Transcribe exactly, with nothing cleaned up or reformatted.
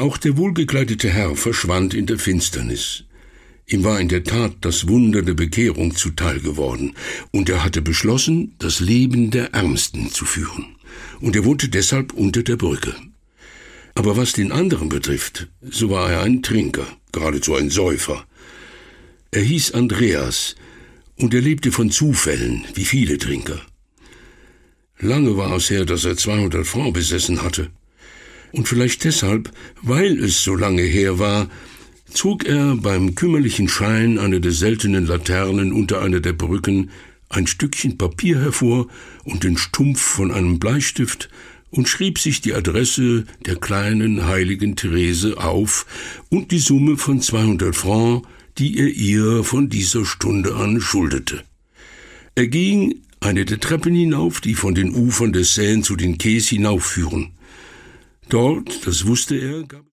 Auch der wohlgekleidete Herr verschwand in der Finsternis. Ihm war in der Tat das Wunder der Bekehrung zuteil geworden, und er hatte beschlossen, das Leben der Ärmsten zu führen. Und er wohnte deshalb unter der Brücke. Aber was den anderen betrifft, so war er ein Trinker, geradezu ein Säufer. Er hieß Andreas, und er lebte von Zufällen, wie viele Trinker. Lange war es her, dass er zweihundert Francs besessen hatte. Und vielleicht deshalb, weil es so lange her war, zog er beim kümmerlichen Schein einer der seltenen Laternen unter einer der Brücken ein Stückchen Papier hervor und den Stumpf von einem Bleistift und schrieb sich die Adresse der kleinen heiligen Therese auf und die Summe von zweihundert Francs, die er ihr von dieser Stunde an schuldete. Er ging eine der Treppen hinauf, die von den Ufern des Seine zu den Quais hinaufführen. Dort, das wusste er, gab